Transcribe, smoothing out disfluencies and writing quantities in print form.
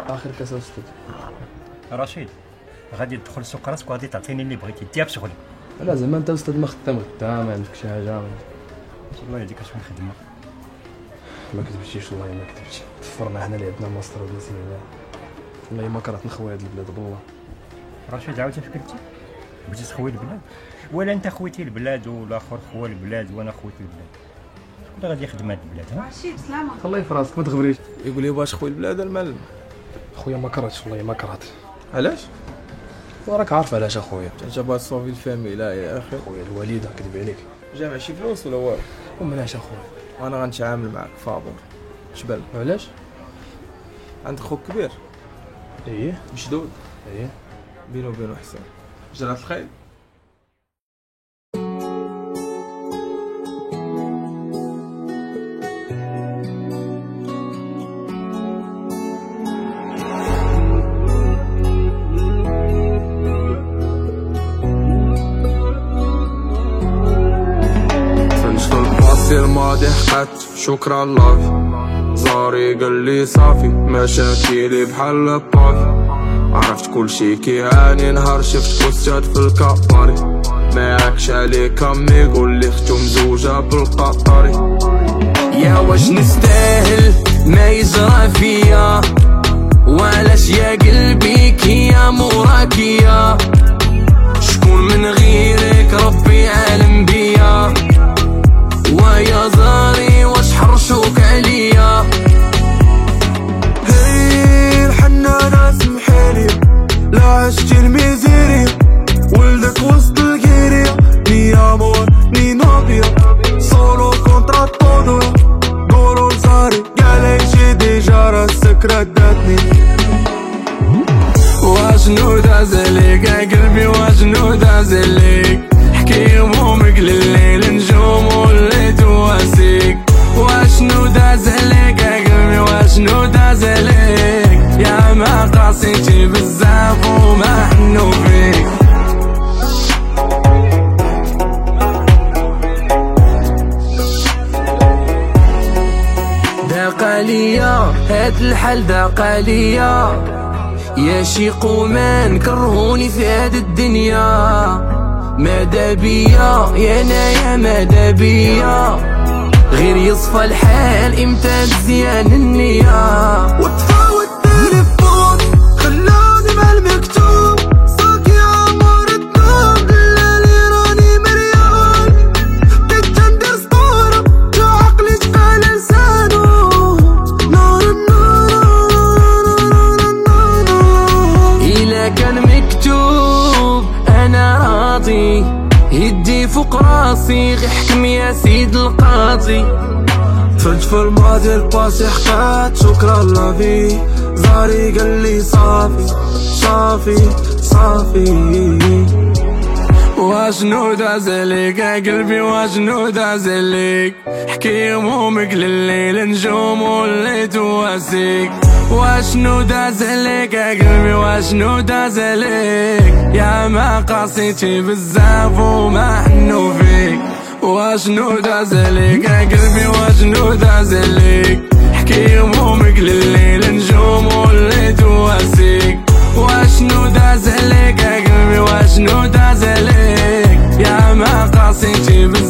اخر كاس استاذ رشيد، غادي تدخل سوق راسك وغادي تعطيني اللي بغيتي ديها بشغلي. لا زعما انت استاذ ما خدام ما عندك شي حاجه؟ الله يهديك شنو خدمه. ما كتمشيش والله ما كتمشي. تفرنا حنا اللي عندنا ماستر ولا سينا والله ما كرهت نخوي هاد البلاد بالله. رشيد عاود فكرتي بغيتي تخوي البلاد، ولا انت خويتي البلاد والاخر خوى البلاد وانا خويت البلاد؟ شكون غادي يخدم هاد البلاد؟ رشيد سلامة. الله في راسك ما تغبريش. يقول لي باش خويا البلاد المعلم. خويا ما كرهتش والله ما كرهت. علاش؟ وراك عارف علاش اخويا. تعجبات صافي الفامي. لا يا اخي خويا الوالده كذب عليك. جامع شي فلوس ولا والو؟ ومناش اخويا وانا غنتعامل معاك فابور. شبال علاش؟ عندك خوك كبير ايه مشدود ايه بينه وبينه حساب. جرات الخيل. الماضي حقات شكرا لافي زاري قال لي صافي مشاكلي بحال الطافي. عرفت كل شي كيعاني نهار شفت كوستات في الكاباري. معاكش عليك امي يقول لي ختو مزوجة بالقطاري. يا واش نستاهل ما يجرى فيا؟ وعلاش يا قلبي كيا موراكيا؟ شكون من غيرك ربي عالم بيا؟ ويا زاري واش حرشوك عليا؟ هي الحنانة سمحيلي لا عشتي الميزيريا. ولدك وسط الكيريا ني امور ني نوبيا. سولو كونترا طودو قولو لزاري قالي شي ديجا راه السكرة داتني. واشنو دازليك يا قلبي واشنو دازليك؟ حكي همومك لليل نجوم وليت واسيك. واشنو دازليك يا قلبي واشنو دازليك؟ يا ما قاسيتي بزاف وما حنو فيك. داق ليا هاد الحال داق ليا. يا شي قومان كرهوني في هاد الدنيا. ماذا بيا يا نايا ماذا بيا؟ غير يصفى الحال امتى مزيان النية. وطفاو التليفون خلاني مع المكتوب. صاكي عمر الدنيا دلالي راني مريان. بديت ندير سطورة جا عقلي تقال لسانو. نار النار إلا كان مكتوب أنا راضي. يدي فوق راسي غي حكم يا سيد القاضي. فلت في الماضي الباسي حكات شكرا لافي. زاري قال لي صافي صافي صافي. واشنو دازليك يا قلبي واشنو دازليك؟ حكي همومك لليل نجوم وليت واسيك. واشنو دازليك يا قلبي واشنو دازليك؟ يا ما قاسيتي بزاف وما حنو فيك. واشنو دازليك يا قلبي واشنو دازليك؟ حكي همومك لليل نجوم وليت واسيك. واشنو دازليك يا قلبي واشنو دازليك؟ يا ما قاسيتي بزاف